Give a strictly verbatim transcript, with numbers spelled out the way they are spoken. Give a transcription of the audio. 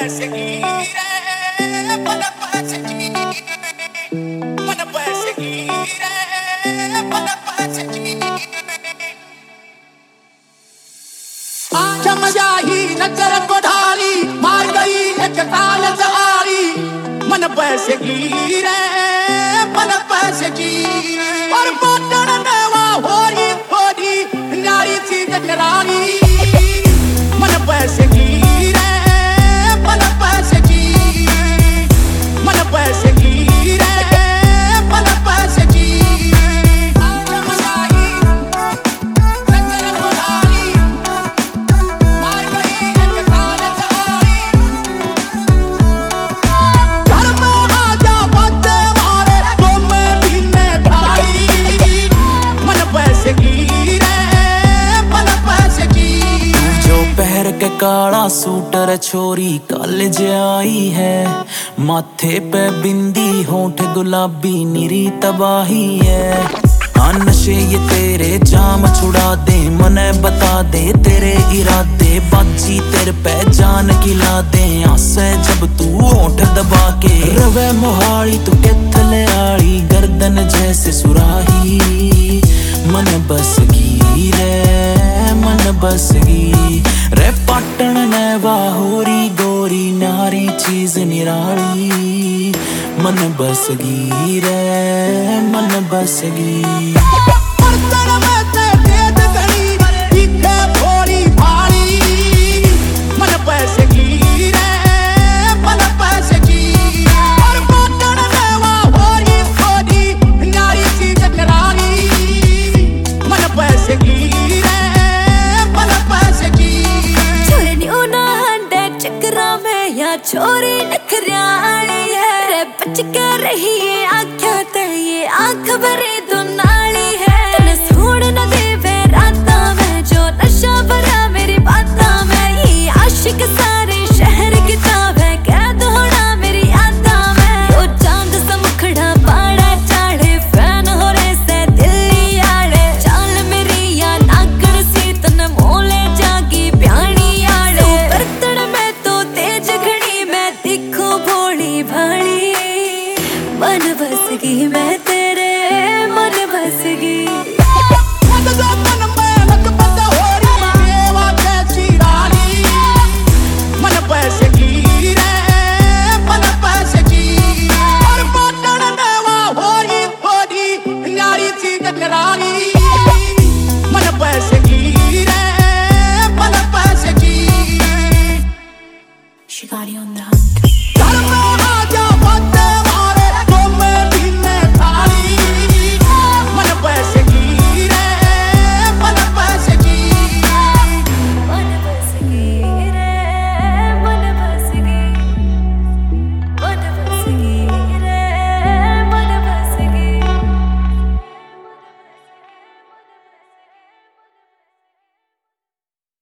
पैसे की रे मन पैसे की मन पैसे की रे मन पैसे की जम जाही नजर को ढाली मार गई एक ताल सवारी मन पैसे की रे मन पैसे की और पटन नेवा होरी होरी नारी सी जगरानी मन पैसे की रे मन पैसे की मन पैसे की रे मन पैसे की जम जाही नजर को ढाली मार गई एक ताल सवारी घर में आजा बंदे मारे तुम पीने भाई मन पैसे की रे मन पैसे की जो पहर के काला सूटर छोरी कॉलेज आई है माथे पे बिंदी होंठ गुलाबी निरी तबाही है हाँ नशे ये तेरे जाम छुड़ा दे मने बता दे तेरे इरादे बाजी तेरे पे जान खिला दे आसे जब तू होंठ दबा के रवे मोहाली तू किथले आली गर्दन जैसे सुराही मन बस की रे मन बस की रे पाटन ने वाहोरी गोरी नारी चीज निराली मन बस गी रे मन बस गी बर्तन में ते तेज गली दिखे भोरी भारी मन पैसे की रे मन पैसे की और बर्तन में वा भोरी भोरी नारी सी जगरानी मन पैसे की रे मन पैसे की छोरी उना हंडे चक्रा में या छोरी नखरियाली है रे बच के रही है आँखों ते ये आँख भरी दुनाली है तने सूड़ न देवे राता में जो नशा भरा मेरी बाता में ये आशिक सारे शहर की ताब है कैद होना मेरी आदा में यो चांद सा मुखड़ा बाड़ा चाड़े फैन हो रहे से दिल्ली आड़े चाल मेरी या नागण सी तन मोले जागी प्याणी आड़े बर्तन में तो तेज घड़ी मैं दिखूं भोली भाली मन बस गई मैं तेरे मन बस गई मन पैसे की रे मन पैसे की और बटन नेवा होरी होरी नारी सी जगरानी मन पैसे की रे मन पैसे की She got you on the hunt.